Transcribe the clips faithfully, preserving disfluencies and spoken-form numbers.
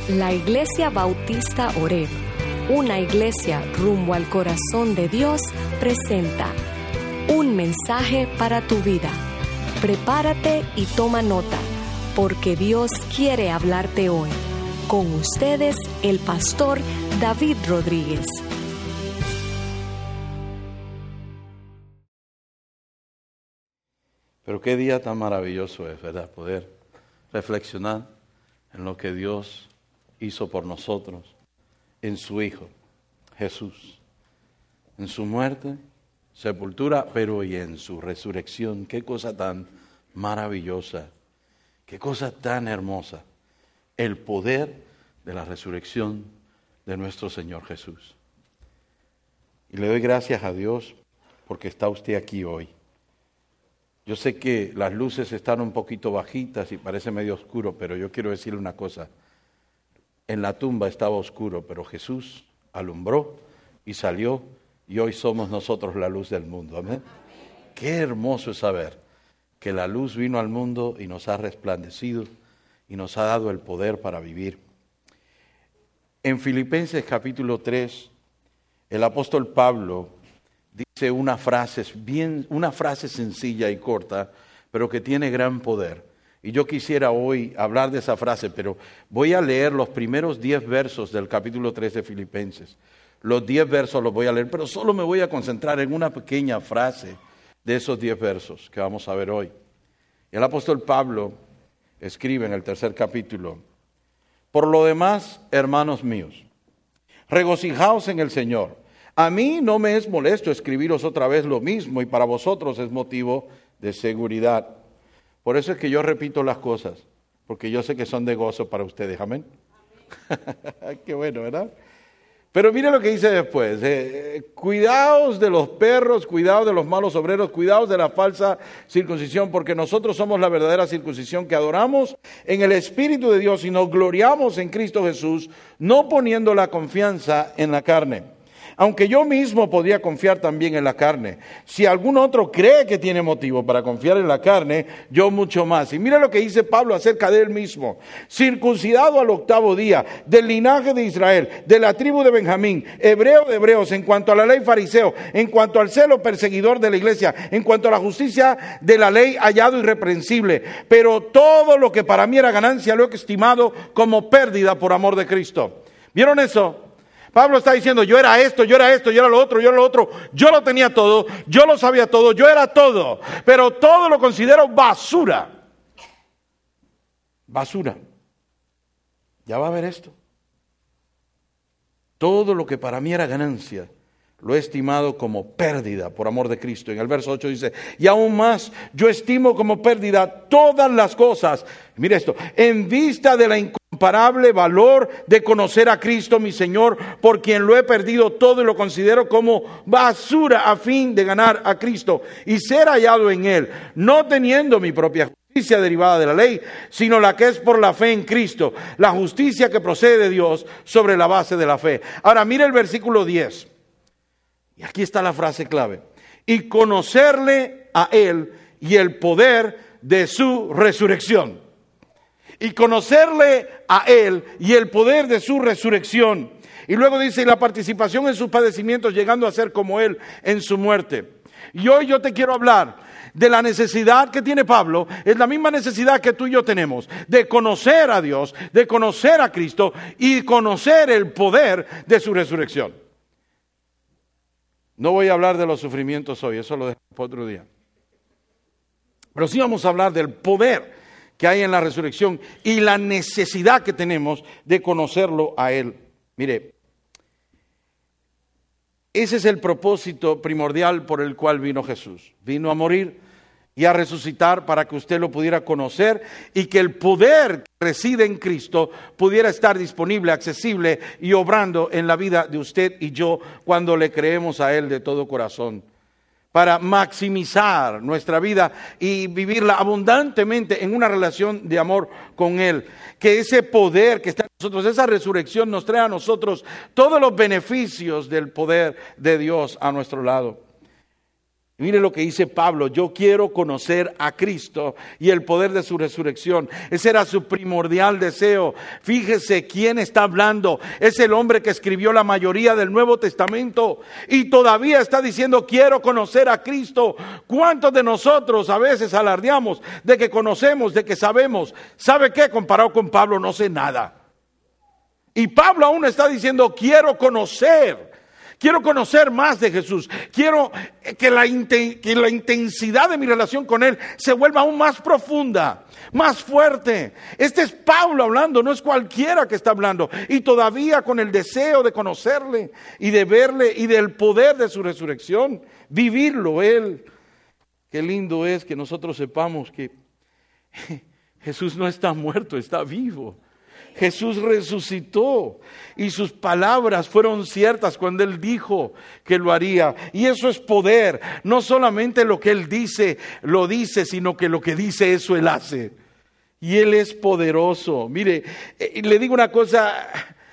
La Iglesia Bautista Oreb, una iglesia rumbo al corazón de Dios, presenta un mensaje para tu vida. Prepárate y toma nota, porque Dios quiere hablarte hoy. Con ustedes, el pastor David Rodríguez. Pero qué día tan maravilloso es, ¿verdad? Poder reflexionar en lo que Dios hizo por nosotros, en su Hijo, Jesús, en su muerte, sepultura, pero y en su resurrección. Qué cosa tan maravillosa, qué cosa tan hermosa, el poder de la resurrección de nuestro Señor Jesús. Y le doy gracias a Dios porque está usted aquí hoy. Yo sé que las luces están un poquito bajitas y parece medio oscuro, pero yo quiero decirle una cosa. En la tumba estaba oscuro, pero Jesús alumbró y salió, y hoy somos nosotros la luz del mundo. Amén. Qué hermoso es saber que la luz vino al mundo y nos ha resplandecido y nos ha dado el poder para vivir. En Filipenses capítulo tres, el apóstol Pablo dice una frase, bien, una frase sencilla y corta, pero que tiene gran poder. Y yo quisiera hoy hablar de esa frase, pero voy a leer los primeros diez versos del capítulo tres de Filipenses. Los diez versos los voy a leer, pero solo me voy a concentrar en una pequeña frase de esos diez versos que vamos a ver hoy. El apóstol Pablo escribe en el tercer capítulo: por lo demás, hermanos míos, regocijaos en el Señor. A mí no me es molesto escribiros otra vez lo mismo, y para vosotros es motivo de seguridad. Por eso es que yo repito las cosas, porque yo sé que son de gozo para ustedes. Amén. Amén. Qué bueno, ¿verdad? Pero mire lo que dice después. Eh, cuidaos de los perros, cuidaos de los malos obreros, cuidaos de la falsa circuncisión, porque nosotros somos la verdadera circuncisión, que adoramos en el Espíritu de Dios y nos gloriamos en Cristo Jesús, no poniendo la confianza en la carne. Aunque yo mismo podría confiar también en la carne. Si algún otro cree que tiene motivo para confiar en la carne, yo mucho más. Y mira lo que dice Pablo acerca de él mismo. Circuncidado al octavo día, del linaje de Israel, de la tribu de Benjamín, hebreo de hebreos, en cuanto a la ley fariseo, en cuanto al celo perseguidor de la iglesia, en cuanto a la justicia de la ley hallado irreprensible. Pero todo lo que para mí era ganancia lo he estimado como pérdida por amor de Cristo. ¿Vieron eso? Pablo está diciendo, yo era esto, yo era esto, yo era lo otro, yo era lo otro, yo lo tenía todo, yo lo sabía todo, yo era todo, pero todo lo considero basura. Basura. Ya va a ver esto. Todo lo que para mí era ganancia, lo he estimado como pérdida por amor de Cristo. En el verso ocho dice, y aún más, yo estimo como pérdida todas las cosas, mire esto, en vista de la incomparable valor de conocer a Cristo mi Señor, por quien lo he perdido todo y lo considero como basura a fin de ganar a Cristo y ser hallado en Él, no teniendo mi propia justicia derivada de la ley, sino la que es por la fe en Cristo, la justicia que procede de Dios sobre la base de la fe. Ahora mire el versículo diez. Y aquí está la frase clave. Y conocerle a Él y el poder de su resurrección. Y conocerle a Él y el poder de su resurrección. Y luego dice, y la participación en sus padecimientos, llegando a ser como Él en su muerte. Y hoy yo te quiero hablar de la necesidad que tiene Pablo. Es la misma necesidad que tú y yo tenemos, de conocer a Dios, de conocer a Cristo y conocer el poder de su resurrección. No voy a hablar de los sufrimientos hoy, eso lo dejo para otro día. Pero sí vamos a hablar del poder que hay en la resurrección y la necesidad que tenemos de conocerlo a Él. Mire, ese es el propósito primordial por el cual vino Jesús. Vino a morir y a resucitar para que usted lo pudiera conocer y que el poder que reside en Cristo pudiera estar disponible, accesible y obrando en la vida de usted y yo cuando le creemos a Él de todo corazón. Para maximizar nuestra vida y vivirla abundantemente en una relación de amor con Él. Que ese poder que está en nosotros, esa resurrección nos trae a nosotros todos los beneficios del poder de Dios a nuestro lado. Mire lo que dice Pablo: yo quiero conocer a Cristo y el poder de su resurrección. Ese era su primordial deseo. Fíjese quién está hablando. Es el hombre que escribió la mayoría del Nuevo Testamento y todavía está diciendo: quiero conocer a Cristo. ¿Cuántos de nosotros a veces alardeamos de que conocemos, de que sabemos? ¿Sabe qué? Comparado con Pablo, no sé nada. Y Pablo aún está diciendo: quiero conocer. Quiero conocer más de Jesús. Quiero que la, que la intensidad de mi relación con Él se vuelva aún más profunda, más fuerte. Este es Pablo hablando, no es cualquiera que está hablando. Y todavía con el deseo de conocerle y de verle y del poder de su resurrección, vivirlo Él. Qué lindo es que nosotros sepamos que Jesús no está muerto, está vivo. Jesús resucitó y sus palabras fueron ciertas cuando Él dijo que lo haría. Y eso es poder. No solamente lo que Él dice, lo dice, sino que lo que dice, eso Él hace. Y Él es poderoso. Mire, le digo una cosa: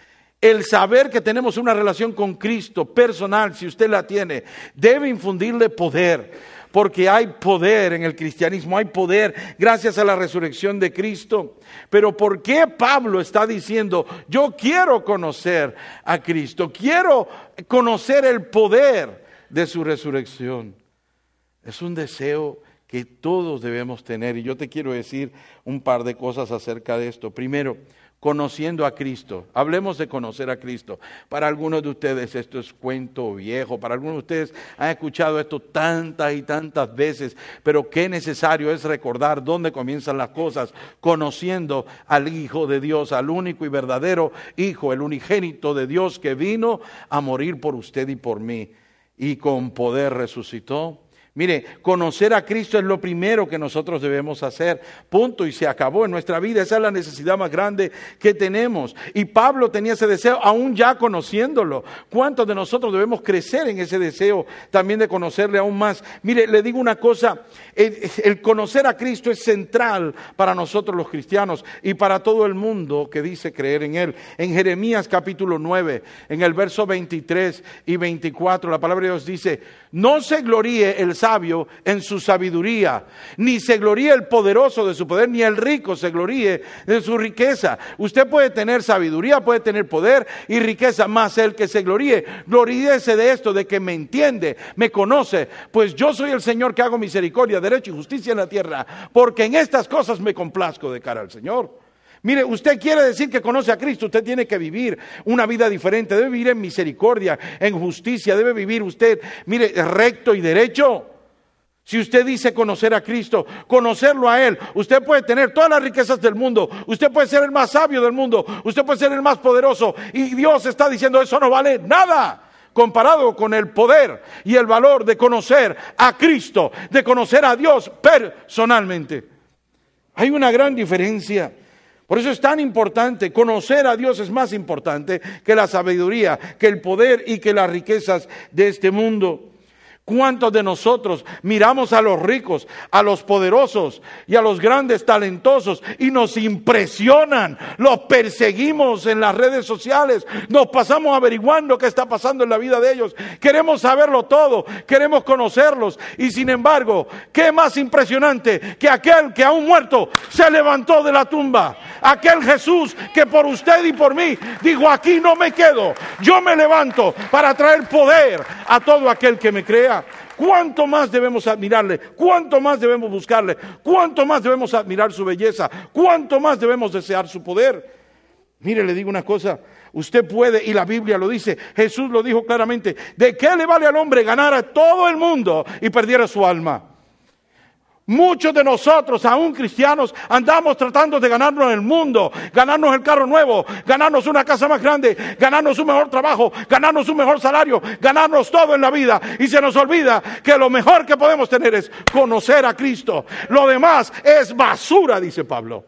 el saber que tenemos una relación con Cristo personal, si usted la tiene, debe infundirle poder. Porque hay poder en el cristianismo, hay poder gracias a la resurrección de Cristo. Pero ¿por qué Pablo está diciendo: yo quiero conocer a Cristo, quiero conocer el poder de su resurrección? Es un deseo que todos debemos tener, y yo te quiero decir un par de cosas acerca de esto. Primero, conociendo a Cristo. Hablemos de conocer a Cristo. Para algunos de ustedes esto es cuento viejo, para algunos de ustedes han escuchado esto tantas y tantas veces, pero qué necesario es recordar dónde comienzan las cosas, conociendo al Hijo de Dios, al único y verdadero Hijo, el unigénito de Dios que vino a morir por usted y por mí, y con poder resucitó. Mire, conocer a Cristo es lo primero que nosotros debemos hacer, punto, y se acabó en nuestra vida. Esa es la necesidad más grande que tenemos. Y Pablo tenía ese deseo, aún ya conociéndolo. ¿Cuántos de nosotros debemos crecer en ese deseo también de conocerle aún más? Mire, le digo una cosa, el, el conocer a Cristo es central para nosotros los cristianos y para todo el mundo que dice creer en Él. En Jeremías capítulo nueve, en el verso veintitrés y veinticuatro, la palabra de Dios dice: no se gloríe el sabio en su sabiduría, ni se gloríe el poderoso de su poder, ni el rico se gloríe de su riqueza. Usted puede tener sabiduría, puede tener poder y riqueza, más el que se gloríe, gloríese de esto, de que me entiende, me conoce, pues yo soy el Señor que hago misericordia, derecho y justicia en la tierra, porque en estas cosas me complazco de cara al Señor. Mire, usted quiere decir que conoce a Cristo, usted tiene que vivir una vida diferente, debe vivir en misericordia, en justicia, debe vivir usted, mire, recto y derecho. Si usted dice conocer a Cristo, conocerlo a Él, usted puede tener todas las riquezas del mundo, usted puede ser el más sabio del mundo, usted puede ser el más poderoso, y Dios está diciendo: eso no vale nada comparado con el poder y el valor de conocer a Cristo, de conocer a Dios personalmente. Hay una gran diferencia. Por eso es tan importante, conocer a Dios es más importante que la sabiduría, que el poder y que las riquezas de este mundo. ¿Cuántos de nosotros miramos a los ricos, a los poderosos y a los grandes talentosos y nos impresionan? Los perseguimos en las redes sociales, nos pasamos averiguando qué está pasando en la vida de ellos. Queremos saberlo todo, queremos conocerlos, y sin embargo, ¿qué más impresionante que aquel que aún muerto se levantó de la tumba? Aquel Jesús que por usted y por mí dijo: aquí no me quedo, yo me levanto para traer poder a todo aquel que me crea. ¿Cuánto más debemos admirarle? ¿Cuánto más debemos buscarle? ¿Cuánto más debemos admirar su belleza? ¿Cuánto más debemos desear su poder? Mire, le digo una cosa, usted puede, y la Biblia lo dice, Jesús lo dijo claramente: ¿de qué le vale al hombre ganar a todo el mundo y perdiera su alma? Muchos de nosotros, aún cristianos, andamos tratando de ganarnos el mundo, ganarnos el carro nuevo, ganarnos una casa más grande, ganarnos un mejor trabajo, ganarnos un mejor salario, ganarnos todo en la vida, y se nos olvida que lo mejor que podemos tener es conocer a Cristo. Lo demás es basura, dice Pablo,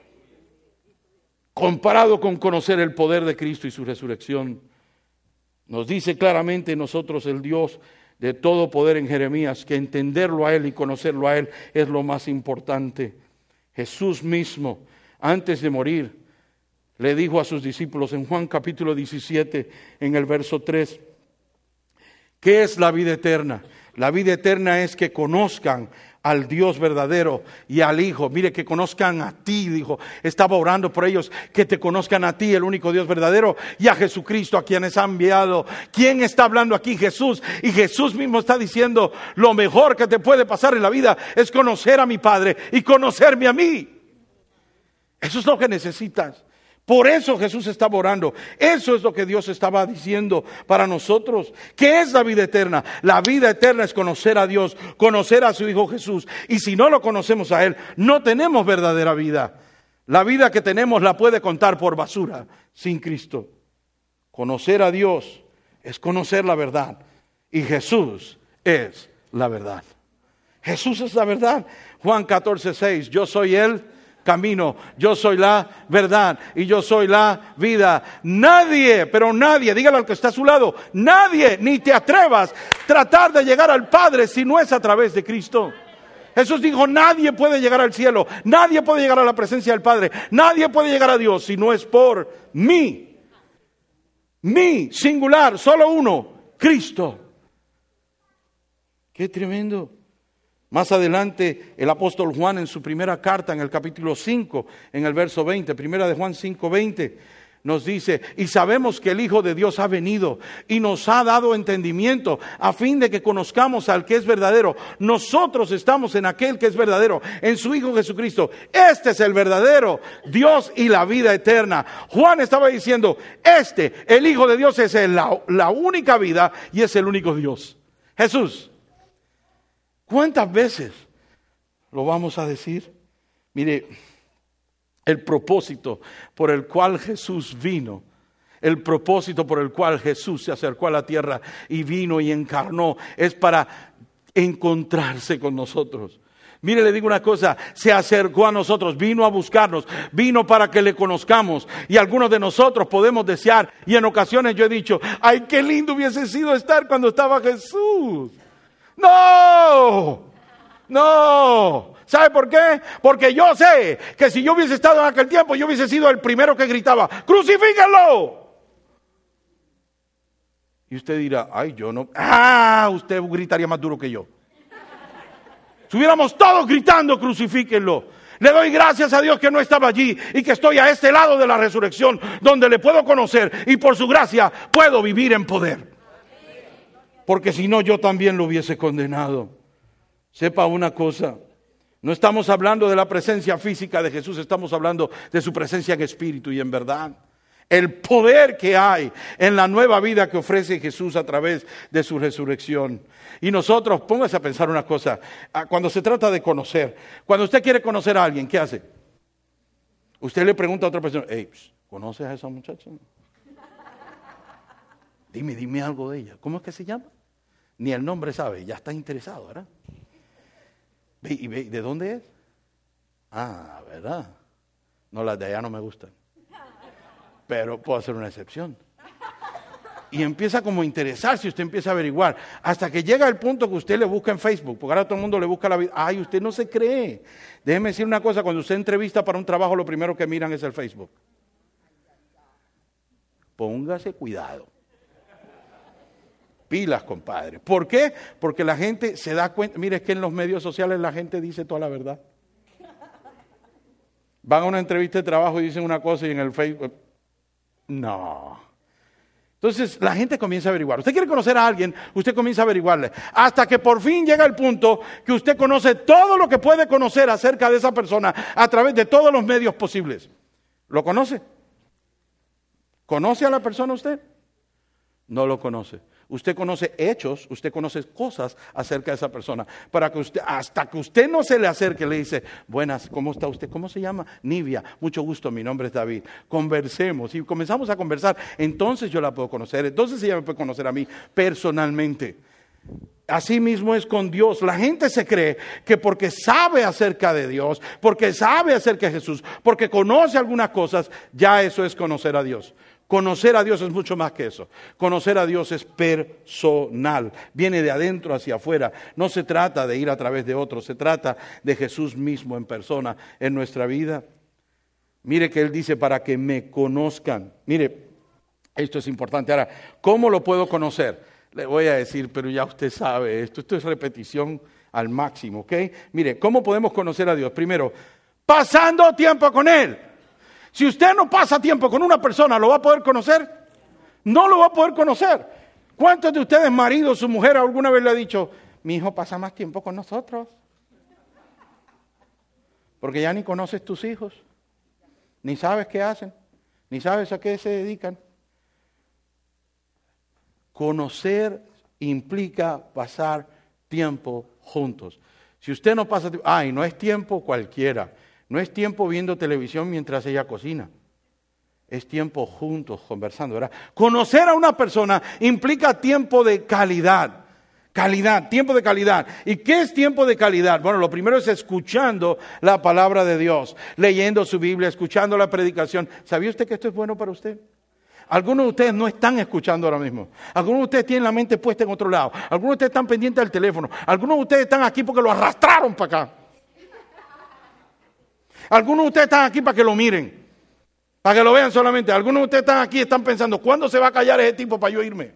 comparado con conocer el poder de Cristo y su resurrección. Nos dice claramente nosotros el Dios de todo poder en Jeremías, que entenderlo a Él y conocerlo a Él es lo más importante. Jesús mismo, antes de morir, le dijo a sus discípulos en Juan capítulo diecisiete, en el verso tres, ¿qué es la vida eterna? La vida eterna es que conozcan al Dios verdadero y al Hijo. Mire, que conozcan a ti, dijo. Estaba orando por ellos, que te conozcan a ti, el único Dios verdadero, y a Jesucristo, a quienes ha enviado. ¿Quién está hablando aquí? Jesús. Y Jesús mismo está diciendo, lo mejor que te puede pasar en la vida es conocer a mi Padre y conocerme a mí. Eso es lo que necesitas. Por eso Jesús estaba orando. Eso es lo que Dios estaba diciendo para nosotros. ¿Qué es la vida eterna? La vida eterna es conocer a Dios, conocer a su Hijo Jesús. Y si no lo conocemos a Él, no tenemos verdadera vida. La vida que tenemos la puede contar por basura sin Cristo. Conocer a Dios es conocer la verdad. Y Jesús es la verdad. Jesús es la verdad. Juan catorce seis, yo soy el camino, yo soy la verdad y yo soy la vida. Nadie, pero nadie, dígale al que está a su lado, nadie, ni te atrevas a tratar de llegar al Padre si no es a través de Cristo. Jesús dijo, nadie puede llegar al cielo, nadie puede llegar a la presencia del Padre, nadie puede llegar a Dios si no es por mí. Mí, singular, solo uno, Cristo. Qué tremendo. Más adelante el apóstol Juan en su primera carta, en el capítulo cinco, en el verso veinte, primera de Juan cinco, veinte, nos dice, y sabemos que el Hijo de Dios ha venido y nos ha dado entendimiento a fin de que conozcamos al que es verdadero. Nosotros estamos en aquel que es verdadero, en su Hijo Jesucristo. Este es el verdadero Dios y la vida eterna. Juan estaba diciendo, este, el Hijo de Dios, es la, la única vida y es el único Dios. Jesús. ¿Cuántas veces lo vamos a decir? Mire, el propósito por el cual Jesús vino, el propósito por el cual Jesús se acercó a la tierra y vino y encarnó, es para encontrarse con nosotros. Mire, le digo una cosa, se acercó a nosotros, vino a buscarnos, vino para que le conozcamos. Y algunos de nosotros podemos desear, y en ocasiones yo he dicho, ay, qué lindo hubiese sido estar cuando estaba Jesús. No, no. ¿Sabe por qué? Porque yo sé que si yo hubiese estado en aquel tiempo, yo hubiese sido el primero que gritaba, ¡crucifíquenlo! Y usted dirá, ay, yo no. Ah, usted gritaría más duro que yo. Si hubiéramos todos gritando, crucifíquenlo. Le doy gracias a Dios que no estaba allí y que estoy a este lado de la resurrección, donde le puedo conocer y por su gracia puedo vivir en poder. Porque si no, yo también lo hubiese condenado. Sepa una cosa, no estamos hablando de la presencia física de Jesús, estamos hablando de su presencia en espíritu y en verdad. El poder que hay en la nueva vida que ofrece Jesús a través de su resurrección. Y nosotros, póngase a pensar una cosa, cuando se trata de conocer, cuando usted quiere conocer a alguien, ¿qué hace? Usted le pregunta a otra persona, hey, ¿conoces a esa muchacha? Dime, dime algo de ella. ¿Cómo es que se llama? Ni el nombre sabe, ya está interesado, ¿verdad? ¿Y de dónde es? Ah, ¿verdad? No, las de allá no me gustan. Pero puedo hacer una excepción. Y empieza como a interesarse, usted empieza a averiguar, hasta que llega el punto que usted le busca en Facebook, porque ahora todo el mundo le busca la vida. Ay, usted no se cree. Déjeme decir una cosa, cuando usted entrevista para un trabajo, lo primero que miran es el Facebook. Póngase cuidado. Pilas, compadre. ¿Por qué? Porque la gente se da cuenta. Mire, es que en los medios sociales la gente dice toda la verdad. Van a una entrevista de trabajo y dicen una cosa y en el Facebook... No. Entonces la gente comienza a averiguar. Usted quiere conocer a alguien, usted comienza a averiguarle. Hasta que por fin llega el punto que usted conoce todo lo que puede conocer acerca de esa persona a través de todos los medios posibles. ¿Lo conoce? ¿Conoce a la persona usted? No lo conoce. Usted conoce hechos, usted conoce cosas acerca de esa persona. Para que usted, hasta que usted no se le acerque, le dice, buenas, ¿cómo está usted? ¿Cómo se llama? Nivia, mucho gusto, mi nombre es David. Conversemos y comenzamos a conversar. Entonces yo la puedo conocer, entonces ella me puede conocer a mí personalmente. Así mismo es con Dios. La gente se cree que porque sabe acerca de Dios, porque sabe acerca de Jesús, porque conoce algunas cosas, ya eso es conocer a Dios. Conocer a Dios es mucho más que eso. Conocer a Dios es personal. Viene de adentro hacia afuera. No se trata de ir a través de otros. Se trata de Jesús mismo en persona en nuestra vida. Mire que Él dice para que me conozcan. Mire, esto es importante. Ahora, ¿cómo lo puedo conocer? Le voy a decir, pero ya usted sabe esto. Esto es repetición al máximo, ¿ok? Mire, ¿cómo podemos conocer a Dios? Primero, pasando tiempo con Él. Si usted no pasa tiempo con una persona, ¿lo va a poder conocer? No lo va a poder conocer. ¿Cuántos de ustedes, marido, su mujer, alguna vez le ha dicho, mi hijo pasa más tiempo con nosotros? Porque ya ni conoces tus hijos, ni sabes qué hacen, ni sabes a qué se dedican. Conocer implica pasar tiempo juntos. Si usted no pasa tiempo, ay, no es tiempo cualquiera, no es tiempo viendo televisión mientras ella cocina. Es tiempo juntos, conversando, ¿verdad? Conocer a una persona implica tiempo de calidad. Calidad, tiempo de calidad. ¿Y qué es tiempo de calidad? Bueno, lo primero es escuchando la palabra de Dios, leyendo su Biblia, escuchando la predicación. ¿Sabía usted que esto es bueno para usted? Algunos de ustedes no están escuchando ahora mismo. Algunos de ustedes tienen la mente puesta en otro lado. Algunos de ustedes están pendientes del teléfono. Algunos de ustedes están aquí porque lo arrastraron para acá. Algunos de ustedes están aquí para que lo miren. Para que lo vean solamente. Algunos de ustedes están aquí y están pensando, ¿cuándo se va a callar ese tipo para yo irme?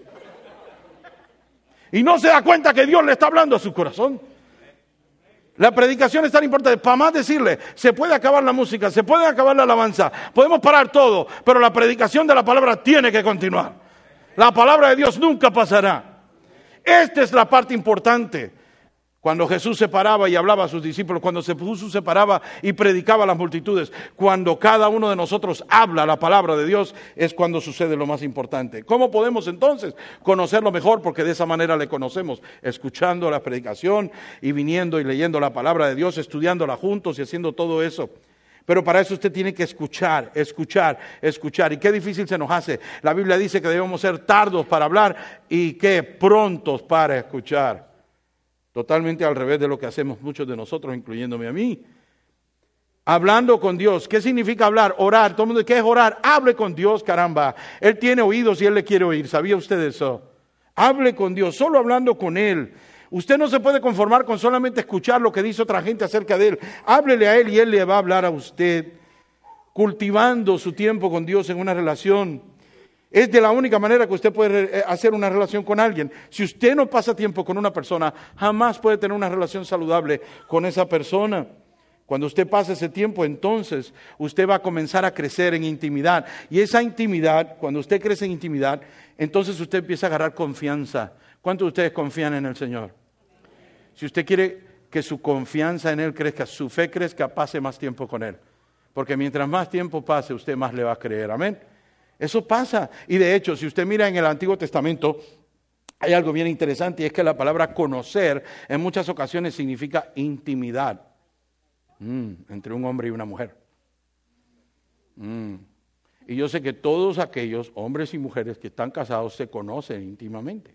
Y no se da cuenta que Dios le está hablando a su corazón. La predicación es tan importante. Para más decirle, se puede acabar la música, se puede acabar la alabanza, podemos parar todo, pero la predicación de la palabra tiene que continuar. La palabra de Dios nunca pasará. Esta es la parte importante. Cuando Jesús se paraba y hablaba a sus discípulos, cuando Jesús se paraba y predicaba a las multitudes, cuando cada uno de nosotros habla la palabra de Dios, es cuando sucede lo más importante. ¿Cómo podemos entonces conocerlo mejor? Porque de esa manera le conocemos, escuchando la predicación y viniendo y leyendo la palabra de Dios, estudiándola juntos y haciendo todo eso. Pero para eso usted tiene que escuchar, escuchar, escuchar. Y qué difícil se nos hace. La Biblia dice que debemos ser tardos para hablar y que prontos para escuchar. Totalmente al revés de lo que hacemos muchos de nosotros, incluyéndome a mí. Hablando con Dios. ¿Qué significa hablar? Orar. Todo el mundo, ¿qué es orar? Hable con Dios, caramba. Él tiene oídos y Él le quiere oír. ¿Sabía usted eso? Hable con Dios, solo hablando con Él. Usted no se puede conformar con solamente escuchar lo que dice otra gente acerca de Él. Háblele a Él y Él le va a hablar a usted. Cultivando su tiempo con Dios en una relación. Es de la única manera que usted puede hacer una relación con alguien. Si usted no pasa tiempo con una persona, jamás puede tener una relación saludable con esa persona. Cuando usted pasa ese tiempo, entonces usted va a comenzar a crecer en intimidad. Y esa intimidad, cuando usted crece en intimidad, entonces usted empieza a agarrar confianza. ¿Cuántos de ustedes confían en el Señor? Si usted quiere que su confianza en Él crezca, su fe crezca, pase más tiempo con Él. Porque mientras más tiempo pase, usted más le va a creer. Amén. Eso pasa. Y de hecho, si usted mira en el Antiguo Testamento, hay algo bien interesante y es que la palabra conocer en muchas ocasiones significa intimidad mm, entre un hombre y una mujer. Mm. Y yo sé que todos aquellos hombres y mujeres que están casados se conocen íntimamente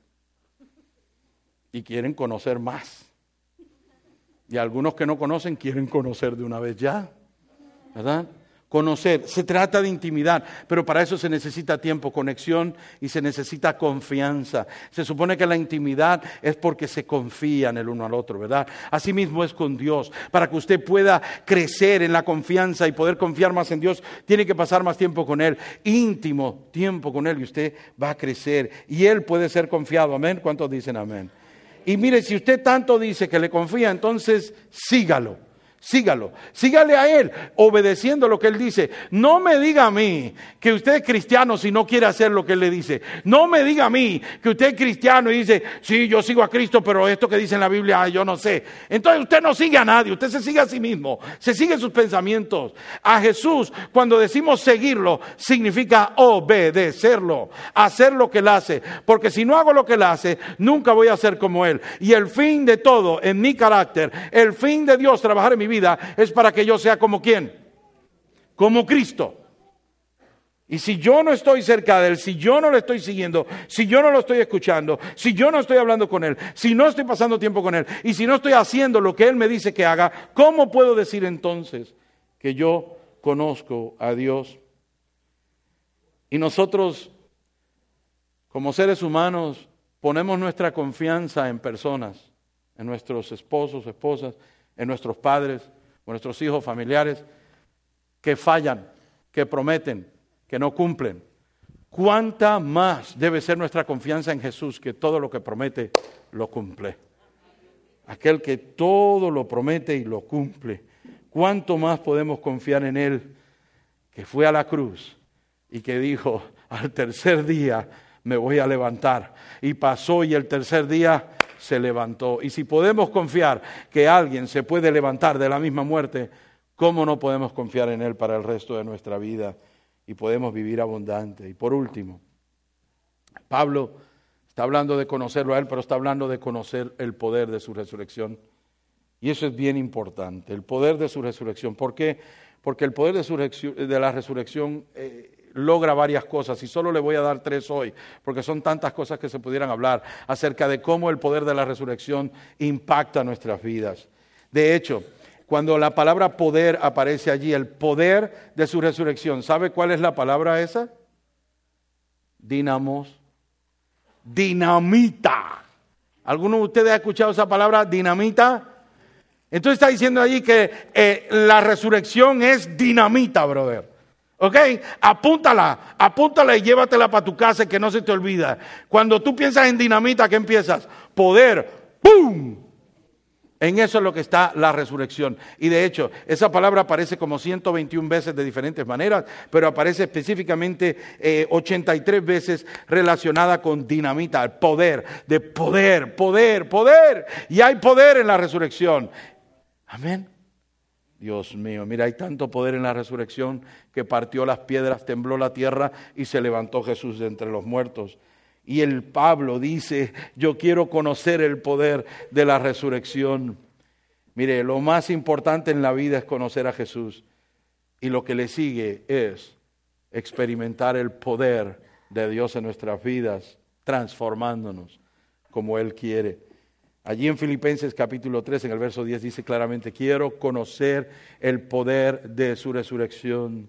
y quieren conocer más. Y algunos que no conocen quieren conocer de una vez ya, ¿verdad? Conocer, se trata de intimidad, pero para eso se necesita tiempo, conexión y se necesita confianza. Se supone que la intimidad es porque se confían el uno al otro, ¿verdad? Así mismo es con Dios. Para que usted pueda crecer en la confianza y poder confiar más en Dios, tiene que pasar más tiempo con Él, íntimo tiempo con Él y usted va a crecer y Él puede ser confiado. Amén. ¿Cuántos dicen amén? Y mire, si usted tanto dice que le confía, entonces sígalo. Sígalo, sígale a Él, obedeciendo lo que Él dice. No me diga a mí que usted es cristiano si no quiere hacer lo que Él le dice. No me diga a mí que usted es cristiano y dice, sí, yo sigo a Cristo, pero esto que dice en la Biblia, yo no sé. Entonces usted no sigue a nadie, usted se sigue a sí mismo, se sigue sus pensamientos. A Jesús, cuando decimos seguirlo, significa obedecerlo, hacer lo que Él hace. Porque si no hago lo que Él hace, nunca voy a ser como Él. Y el fin de todo, en mi carácter, el fin de Dios trabajar en mi vida es para que yo sea como ¿quién? Como Cristo. Y si yo no estoy cerca de Él, si yo no lo estoy siguiendo, si yo no lo estoy escuchando, si yo no estoy hablando con Él, si no estoy pasando tiempo con Él y si no estoy haciendo lo que Él me dice que haga, ¿cómo puedo decir entonces que yo conozco a Dios? Y nosotros, como seres humanos, ponemos nuestra confianza en personas, en nuestros esposos, esposas, en nuestros padres, o nuestros hijos, familiares, que fallan, que prometen, que no cumplen. ¿Cuánta más debe ser nuestra confianza en Jesús, que todo lo que promete lo cumple? Aquel que todo lo promete y lo cumple. ¿Cuánto más podemos confiar en Él, que fue a la cruz y que dijo, al tercer día me voy a levantar? Y pasó y el tercer día se levantó. Y si podemos confiar que alguien se puede levantar de la misma muerte, ¿cómo no podemos confiar en Él para el resto de nuestra vida? Y podemos vivir abundante. Y por último, Pablo está hablando de conocerlo a Él, pero está hablando de conocer el poder de su resurrección. Y eso es bien importante, el poder de su resurrección. ¿Por qué? Porque el poder de, su, de la resurrección eh, logra varias cosas, y solo le voy a dar tres hoy, porque son tantas cosas que se pudieran hablar acerca de cómo el poder de la resurrección impacta nuestras vidas. De hecho, cuando la palabra poder aparece allí, el poder de su resurrección, ¿sabe cuál es la palabra esa? Dinamos. Dinamita. ¿Alguno de ustedes ha escuchado esa palabra, dinamita? Entonces está diciendo allí que eh, la resurrección es dinamita, brother. ¿Ok? Apúntala, apúntala y llévatela para tu casa, que no se te olvida. Cuando tú piensas en dinamita, ¿qué empiezas? Poder. ¡Pum! En eso es lo que está la resurrección. Y de hecho, esa palabra aparece como ciento veintiuna veces de diferentes maneras, pero aparece específicamente eh, ochenta y tres veces relacionada con dinamita, el poder, de poder, poder, poder. Y hay poder en la resurrección. Amén. Dios mío, mira, hay tanto poder en la resurrección que partió las piedras, tembló la tierra y se levantó Jesús de entre los muertos. Y el Pablo dice, yo quiero conocer el poder de la resurrección. Mire, lo más importante en la vida es conocer a Jesús. Y lo que le sigue es experimentar el poder de Dios en nuestras vidas, transformándonos como Él quiere. Allí en Filipenses capítulo tres, en el verso diez, dice claramente, quiero conocer el poder de su resurrección.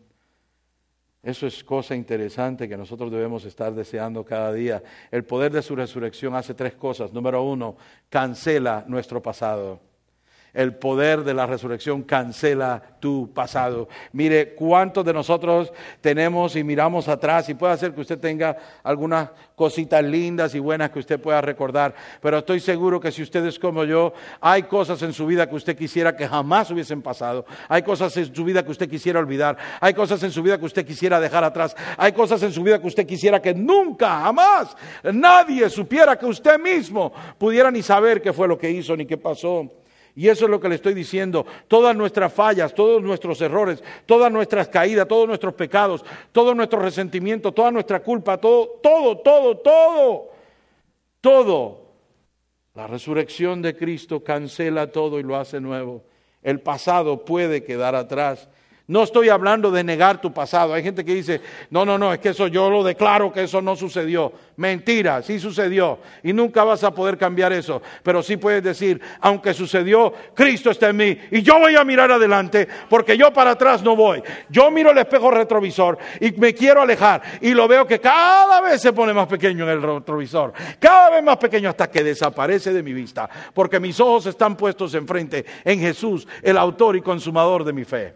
Eso es cosa interesante que nosotros debemos estar deseando cada día. El poder de su resurrección hace tres cosas. Número uno, cancela nuestro pasado. El poder de la resurrección cancela tu pasado. Mire, cuántos de nosotros tenemos y miramos atrás, y puede ser que usted tenga algunas cositas lindas y buenas que usted pueda recordar, pero estoy seguro que si usted es como yo, hay cosas en su vida que usted quisiera que jamás hubiesen pasado. Hay cosas en su vida que usted quisiera olvidar. Hay cosas en su vida que usted quisiera dejar atrás. Hay cosas en su vida que usted quisiera que nunca, jamás, nadie supiera, que usted mismo pudiera ni saber qué fue lo que hizo ni qué pasó. Y eso es lo que le estoy diciendo. Todas nuestras fallas, todos nuestros errores, todas nuestras caídas, todos nuestros pecados, todo nuestro resentimiento, toda nuestra culpa, todo, todo, todo, todo, todo. La resurrección de Cristo cancela todo y lo hace nuevo. El pasado puede quedar atrás. No estoy hablando de negar tu pasado. Hay gente que dice, no, no, no, es que eso yo lo declaro que eso no sucedió. Mentira, sí sucedió. Y nunca vas a poder cambiar eso. Pero sí puedes decir, aunque sucedió, Cristo está en mí. Y yo voy a mirar adelante, porque yo para atrás no voy. Yo miro el espejo retrovisor y me quiero alejar. Y lo veo que cada vez se pone más pequeño en el retrovisor. Cada vez más pequeño hasta que desaparece de mi vista. Porque mis ojos están puestos enfrente en Jesús, el autor y consumador de mi fe.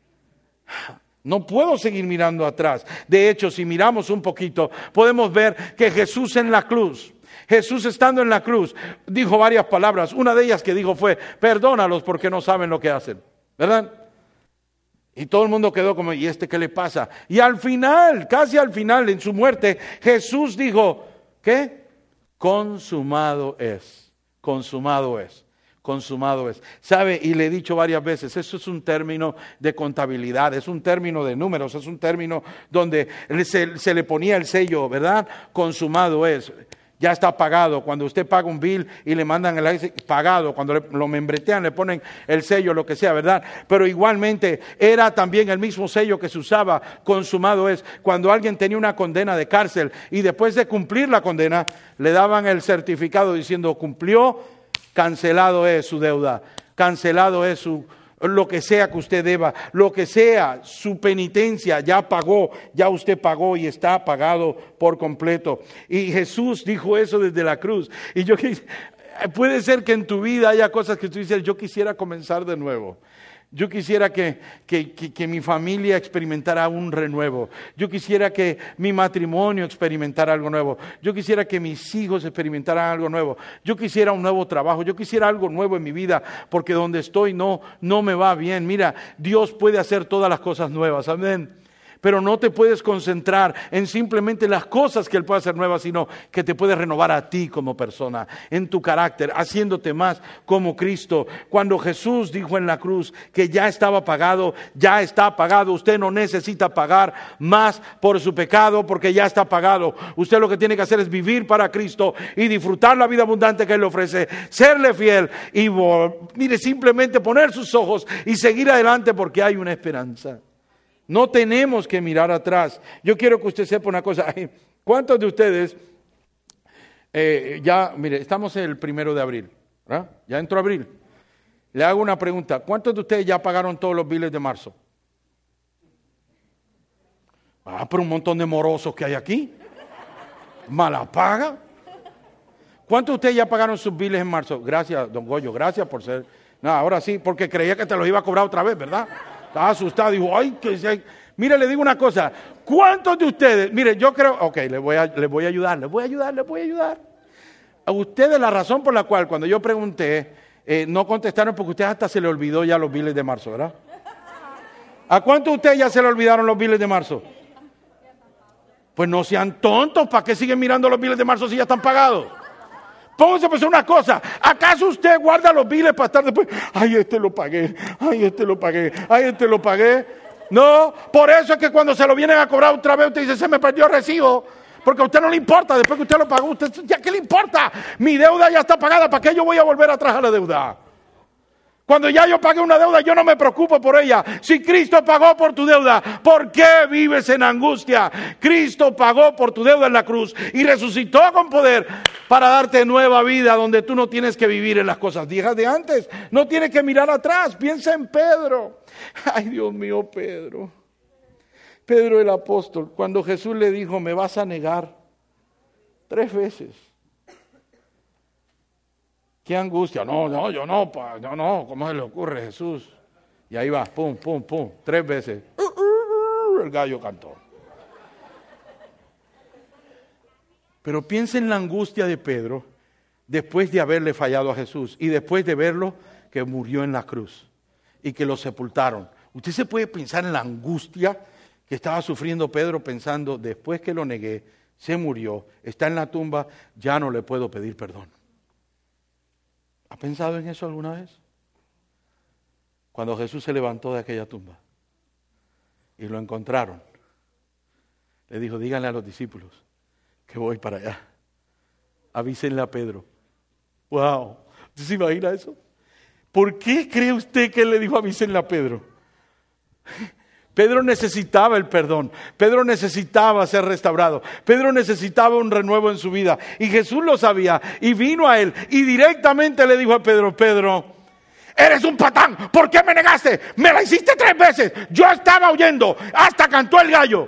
No puedo seguir mirando atrás. De hecho, si miramos un poquito, podemos ver que Jesús en la cruz, Jesús estando en la cruz, dijo varias palabras. Una de ellas que dijo fue, perdónalos porque no saben lo que hacen. ¿Verdad? Y todo el mundo quedó como, ¿y este qué le pasa? Y al final, casi al final, en su muerte, Jesús dijo, ¿qué? Consumado es, consumado es. Consumado es. ¿Sabe? Y le he dicho varias veces, eso es un término de contabilidad, es un término de números, es un término donde se, se le ponía el sello, ¿verdad? Consumado es. Ya está pagado. Cuando usted paga un bill y le mandan el pagado, cuando le, lo membretean, le ponen el sello, lo que sea, ¿verdad? Pero igualmente era también el mismo sello que se usaba, consumado es, cuando alguien tenía una condena de cárcel y después de cumplir la condena, le daban el certificado diciendo cumplió. Cancelado es su deuda, cancelado es su, lo que sea que usted deba, lo que sea, su penitencia ya pagó, ya usted pagó y está pagado por completo. Y Jesús dijo eso desde la cruz. Y yo puede ser que en tu vida haya cosas que tú dices, yo quisiera comenzar de nuevo. Yo quisiera que, que, que, que mi familia experimentara un renuevo. Yo quisiera que mi matrimonio experimentara algo nuevo. Yo quisiera que mis hijos experimentaran algo nuevo. Yo quisiera un nuevo trabajo. Yo quisiera algo nuevo en mi vida, porque donde estoy no, no me va bien. Mira, Dios puede hacer todas las cosas nuevas. Amén. Pero no te puedes concentrar en simplemente las cosas que Él puede hacer nuevas, sino que te puede renovar a ti como persona, en tu carácter, haciéndote más como Cristo. Cuando Jesús dijo en la cruz que ya estaba pagado, ya está pagado. Usted no necesita pagar más por su pecado, porque ya está pagado. Usted lo que tiene que hacer es vivir para Cristo y disfrutar la vida abundante que Él le ofrece, serle fiel y, mire, simplemente poner sus ojos y seguir adelante, porque hay una esperanza. No tenemos que mirar atrás. Yo quiero que usted sepa una cosa. ¿Cuántos de ustedes, eh, ya, mire, estamos el primero de abril, ¿verdad? Ya entró abril. Le hago una pregunta. ¿Cuántos de ustedes ya pagaron todos los biles de marzo? Ah, pero un montón de morosos que hay aquí. ¿Mala paga? ¿Cuántos de ustedes ya pagaron sus biles en marzo? Gracias, don Goyo, gracias por ser... No, ahora sí, porque creía que te los iba a cobrar otra vez, ¿verdad? Estaba asustado, dijo, ay, que se... Mire, le digo una cosa, ¿cuántos de ustedes? Mire, yo creo, ok, les voy a, les voy a ayudar, les voy a ayudar, les voy a ayudar. A ustedes la razón por la cual cuando yo pregunté, eh, no contestaron porque a ustedes hasta se le olvidó ya los biles de marzo, ¿verdad? ¿A cuántos de ustedes ya se le olvidaron los biles de marzo? Pues no sean tontos, ¿para qué siguen mirando los biles de marzo si ya están pagados? Pónganse a pensar una cosa, ¿acaso usted guarda los biles para estar después? Ay, este lo pagué, ay, este lo pagué, ay, este lo pagué. No, por eso es que cuando se lo vienen a cobrar otra vez, usted dice, se me perdió el recibo. Porque a usted no le importa, después que usted lo pagó, usted, ¿ya qué le importa? Mi deuda ya está pagada, ¿para qué yo voy a volver atrás a la deuda? Cuando ya yo pagué una deuda, yo no me preocupo por ella. Si Cristo pagó por tu deuda, ¿por qué vives en angustia? Cristo pagó por tu deuda en la cruz y resucitó con poder para darte nueva vida, donde tú no tienes que vivir en las cosas viejas de antes. No tienes que mirar atrás. Piensa en Pedro. Ay, Dios mío, Pedro. Pedro el apóstol, cuando Jesús le dijo, me vas a negar tres veces. Qué angustia. No, no, yo no, pa, no, no, ¿cómo se le ocurre, Jesús? Y ahí va, pum, pum, pum, tres veces. El gallo cantó. Pero piensa en la angustia de Pedro después de haberle fallado a Jesús y después de verlo que murió en la cruz y que lo sepultaron. Usted se puede pensar en la angustia que estaba sufriendo Pedro pensando, después que lo negué, se murió, está en la tumba, ya no le puedo pedir perdón. ¿Ha pensado en eso alguna vez? Cuando Jesús se levantó de aquella tumba y lo encontraron, le dijo, díganle a los discípulos que voy para allá. Avísenle a Pedro. ¡Wow! ¿Usted se imagina eso? ¿Por qué cree usted que él le dijo avísenle a Pedro? Pedro necesitaba el perdón. Pedro necesitaba ser restaurado. Pedro necesitaba un renuevo en su vida. Y Jesús lo sabía. Y vino a él. Y directamente le dijo a Pedro, Pedro, eres un patán. ¿Por qué me negaste? Me la hiciste tres veces. Yo estaba huyendo. Hasta cantó el gallo.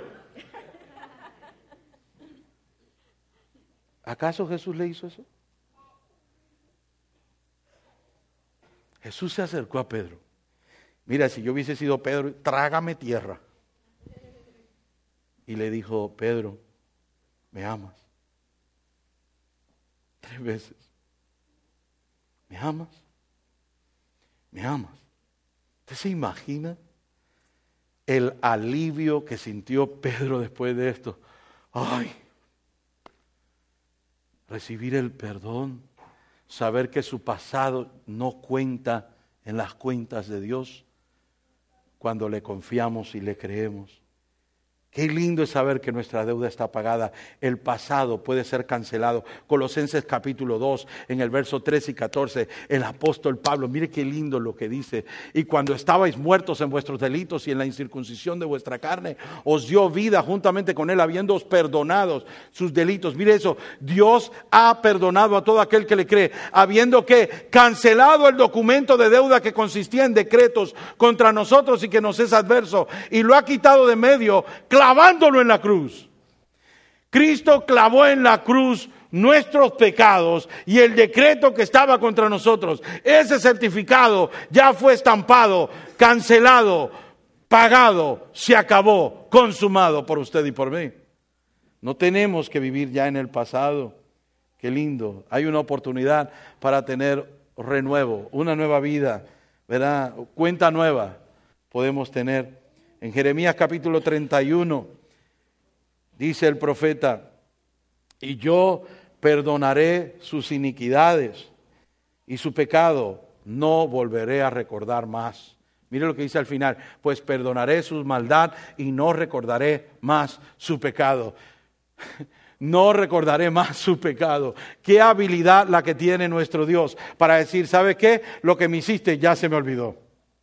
¿Acaso Jesús le hizo eso? Jesús se acercó a Pedro. Mira, si yo hubiese sido Pedro, trágame tierra. Y le dijo, Pedro, ¿me amas? Tres veces. ¿Me amas? ¿Me amas? ¿Usted se imagina el alivio que sintió Pedro después de esto? Ay, recibir el perdón, saber que su pasado no cuenta en las cuentas de Dios. Cuando le confiamos y le creemos. Qué lindo es saber que nuestra deuda está pagada. El pasado puede ser cancelado. Colosenses capítulo dos, en el verso trece y catorce, el apóstol Pablo, mire qué lindo lo que dice. Y cuando estabais muertos en vuestros delitos y en la incircuncisión de vuestra carne, os dio vida juntamente con él, habiéndoos perdonados sus delitos. Mire eso, Dios ha perdonado a todo aquel que le cree, habiendo que cancelado el documento de deuda que consistía en decretos contra nosotros y que nos es adverso, y lo ha quitado de medio, clavándolo en la cruz. Cristo clavó en la cruz nuestros pecados y el decreto que estaba contra nosotros. Ese certificado ya fue estampado, cancelado, pagado, se acabó, consumado por usted y por mí. No tenemos que vivir ya en el pasado. Qué lindo. Hay una oportunidad para tener renuevo, una nueva vida, ¿verdad? Cuenta nueva podemos tener. En Jeremías capítulo treinta y uno dice el profeta: y yo perdonaré sus iniquidades y su pecado no volveré a recordar más. Mire lo que dice al final: pues perdonaré su maldad y no recordaré más su pecado. No recordaré más su pecado. Qué habilidad la que tiene nuestro Dios para decir: ¿sabe qué? Lo que me hiciste ya se me olvidó.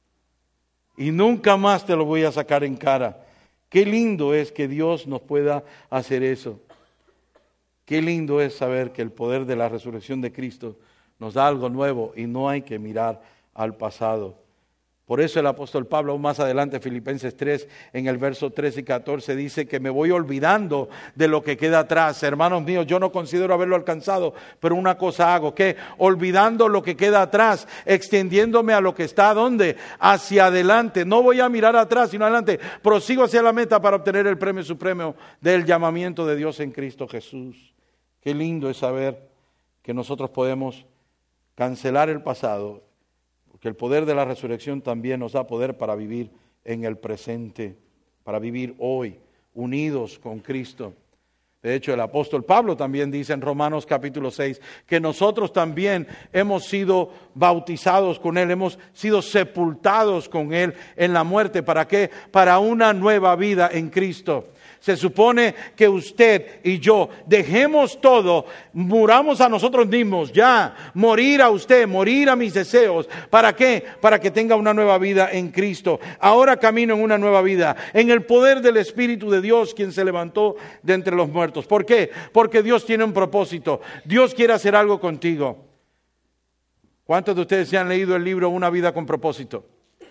Y nunca más te lo voy a sacar en cara. Qué lindo es que Dios nos pueda hacer eso. Qué lindo es saber que el poder de la resurrección de Cristo nos da algo nuevo y no hay que mirar al pasado. Por eso el apóstol Pablo, aún más adelante, Filipenses tres, en el verso trece y catorce, dice que me voy olvidando de lo que queda atrás. Hermanos míos, yo no considero haberlo alcanzado, pero una cosa hago, que olvidando lo que queda atrás, extendiéndome a lo que está, ¿dónde? Hacia adelante. No voy a mirar atrás, sino adelante. Prosigo hacia la meta para obtener el premio supremo del llamamiento de Dios en Cristo Jesús. Qué lindo es saber que nosotros podemos cancelar el pasado, que el poder de la resurrección también nos da poder para vivir en el presente, para vivir hoy, unidos con Cristo. De hecho, el apóstol Pablo también dice en Romanos capítulo seis que nosotros también hemos sido bautizados con Él, hemos sido sepultados con Él en la muerte. ¿Para qué? Para una nueva vida en Cristo. Se supone que usted y yo dejemos todo, muramos a nosotros mismos, ya, morir a usted, morir a mis deseos. ¿Para qué? Para que tenga una nueva vida en Cristo. Ahora camino en una nueva vida, en el poder del Espíritu de Dios, quien se levantó de entre los muertos. ¿Por qué? Porque Dios tiene un propósito. Dios quiere hacer algo contigo. ¿Cuántos de ustedes se han leído el libro Una vida con propósito?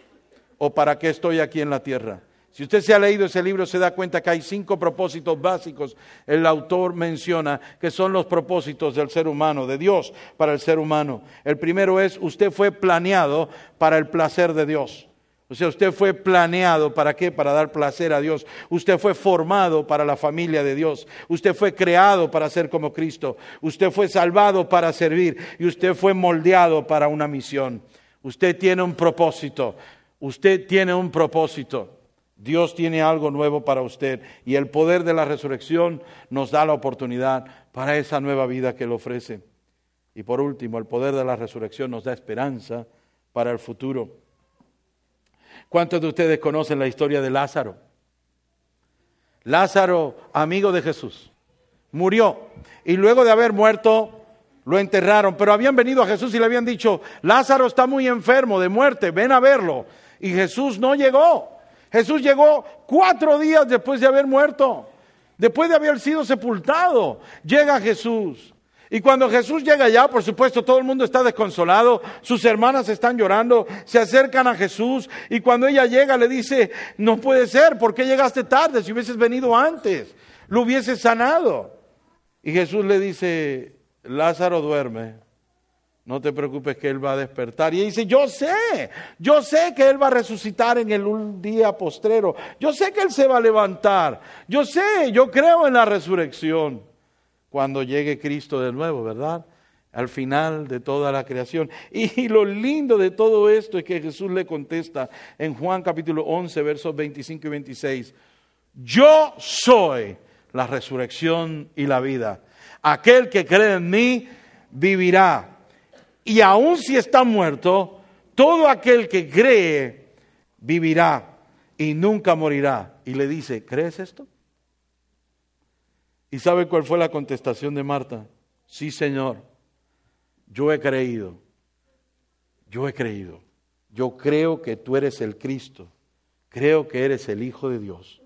¿O para qué estoy aquí en la tierra? Si usted se ha leído ese libro, se da cuenta que hay cinco propósitos básicos. El autor menciona que son los propósitos del ser humano, de Dios para el ser humano. El primero es: usted fue planeado para el placer de Dios. O sea, usted fue planeado, ¿para qué? Para dar placer a Dios. Usted fue formado para la familia de Dios. Usted fue creado para ser como Cristo. Usted fue salvado para servir. Y usted fue moldeado para una misión. Usted tiene un propósito. Usted tiene un propósito. Dios tiene algo nuevo para usted y el poder de la resurrección nos da la oportunidad para esa nueva vida que Él ofrece. Y por último, el poder de la resurrección nos da esperanza para el futuro. ¿Cuántos de ustedes conocen la historia de Lázaro? Lázaro, amigo de Jesús, murió y luego de haber muerto lo enterraron, pero habían venido a Jesús y le habían dicho: Lázaro está muy enfermo de muerte, ven a verlo. Y Jesús no llegó. Jesús llegó cuatro días después de haber muerto, después de haber sido sepultado. Llega Jesús. Y cuando Jesús llega allá, por supuesto, todo el mundo está desconsolado. Sus hermanas están llorando, se acercan a Jesús. Y cuando ella llega, le dice: no puede ser, ¿por qué llegaste tarde? Si hubieses venido antes, lo hubieses sanado. Y Jesús le dice: Lázaro duerme. No te preocupes que Él va a despertar. Y ella dice: yo sé, yo sé que Él va a resucitar en el día postrero. Yo sé que Él se va a levantar. Yo sé, yo creo en la resurrección. Cuando llegue Cristo de nuevo, ¿verdad? Al final de toda la creación. Y lo lindo de todo esto es que Jesús le contesta en Juan capítulo once, versos veinticinco y veintiséis. Yo soy la resurrección y la vida. Aquel que cree en mí vivirá. Y aun si está muerto, todo aquel que cree vivirá y nunca morirá. Y le dice: ¿crees esto? ¿Y sabe cuál fue la contestación de Marta? Sí, Señor, yo he creído. Yo he creído. Yo creo que tú eres el Cristo. Creo que eres el Hijo de Dios.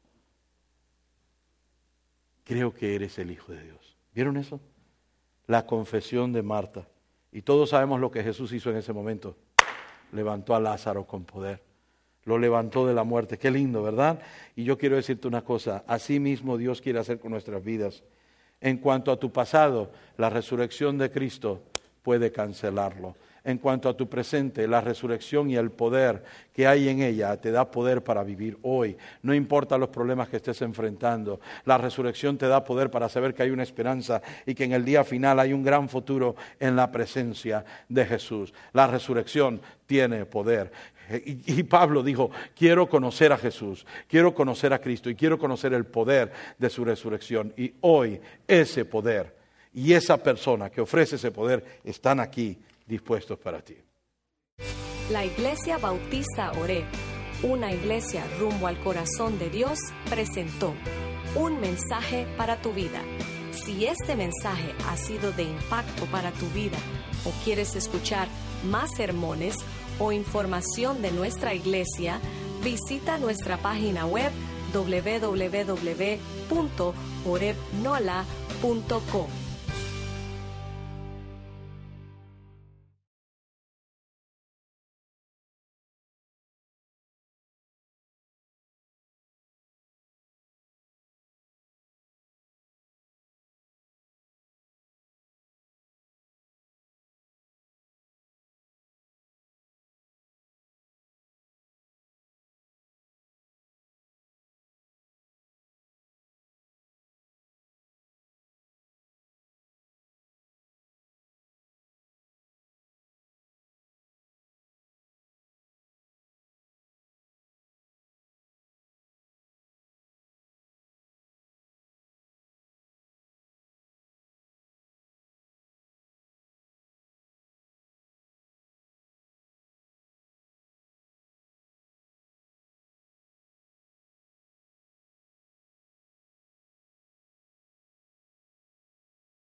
Creo que eres el Hijo de Dios. ¿Vieron eso? La confesión de Marta. Y todos sabemos lo que Jesús hizo en ese momento. Levantó a Lázaro con poder. lo levantó de la muerte. Qué lindo, ¿verdad? Y yo quiero decirte una cosa, así mismo Dios quiere hacer con nuestras vidas. En cuanto a tu pasado, la resurrección de Cristo puede cancelarlo. En cuanto a tu presente, la resurrección y el poder que hay en ella te da poder para vivir hoy. No importa los problemas que estés enfrentando, la resurrección te da poder para saber que hay una esperanza y que en el día final hay un gran futuro en la presencia de Jesús. La resurrección tiene poder. Y, y Pablo dijo, quiero conocer a Jesús, quiero conocer a Cristo y quiero conocer el poder de su resurrección. Y hoy ese poder y esa persona que ofrece ese poder están aquí dispuestos para ti. La Iglesia Bautista Oreb, una iglesia rumbo al corazón de Dios, presentó un mensaje para tu vida. Si este mensaje ha sido de impacto para tu vida o quieres escuchar más sermones o información de nuestra iglesia, visita nuestra página web doble u doble u doble u punto oreb nola punto com.